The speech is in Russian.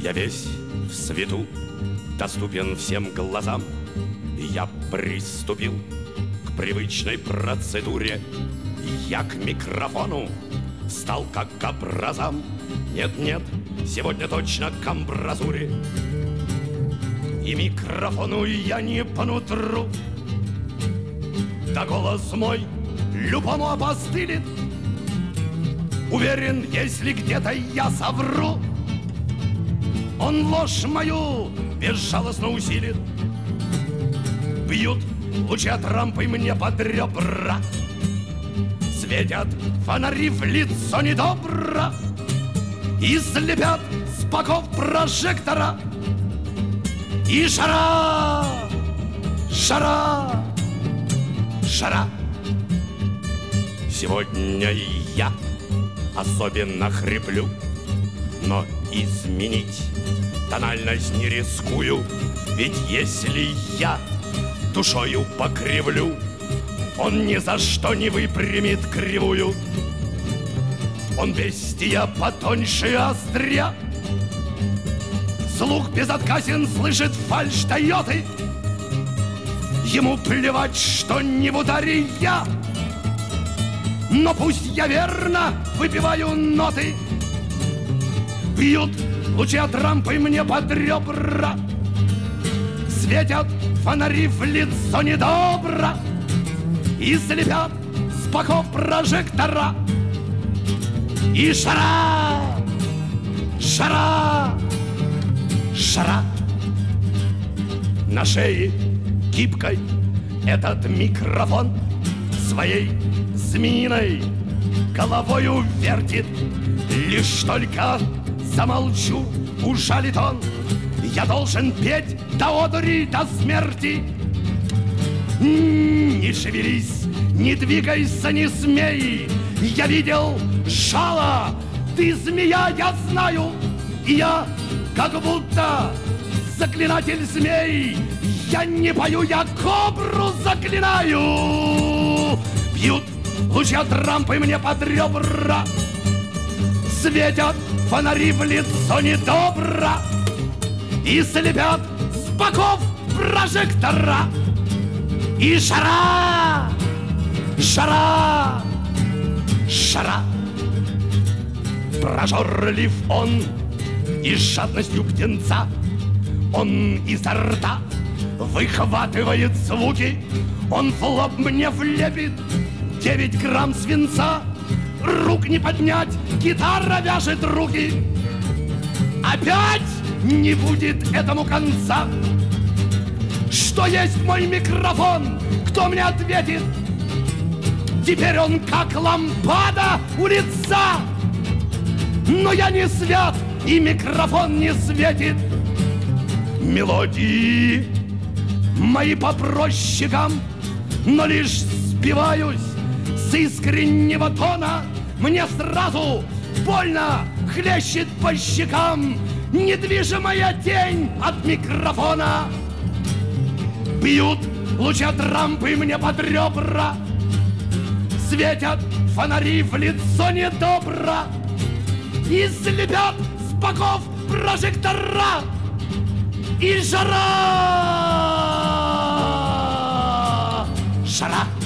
Я весь в свету, доступен всем глазам. Я приступил к привычной процедуре. Я к микрофону встал как к образам. Нет-нет, сегодня точно к амбразуре. И микрофону я не по нутру. Да голос мой любому опостылит. Уверен, если где-то я совру, он ложь мою безжалостно усилит. Бьют лучи от рампы мне под ребра, светят фонари в лицо недобро и слепят с боков прожектора. И жара, жара, жара. Сегодня я особенно хриплю, но изменить тональность не рискую. Ведь если я душою покривлю, он ни за что не выпрямит кривую. Он бестия потоньше остря, слух безотказен, слышит фальшь Тойоты. Ему плевать, что не в ударе я, но пусть я верно выпиваю ноты. Бьют лучи от рампы мне под ребра, светят фонари в лицо недобро и слепят с боков прожектора. И жара, жара, жара. На шее гибкой этот микрофон своей змеиной головою вертит. Лишь только замолчу, ужалит он. Я должен петь до одури, до смерти. Не шевелись, не двигайся, не смей. Я видел жало, ты змея, я знаю. И я как будто заклинатель змей. Я не пою, я кобру заклинаю. Бьют лучи от рампы мне под ребра, светят фонари в лицо недобро и слепят с боков прожектора. И жара, жара, жара. Прожорлив он и с жадностью птенца, он изо рта выхватывает звуки. Он в лоб мне влепит 9 грамм свинца. Рук не поднять, гитара вяжет руки. Опять не будет этому конца. Что есть мой микрофон? Кто мне ответит? Теперь он как лампада у лица. Но я не свят, и микрофон не светит. Мелодии мои по прощикам, но лишь сбиваюсь с искреннего тона. Мне сразу больно хлещет по щекам недвижимая тень от микрофона. Бьют лучи от рампы мне под ребра, светят фонари в лицо недобро и слепят с боков прожектора. И жара, жара.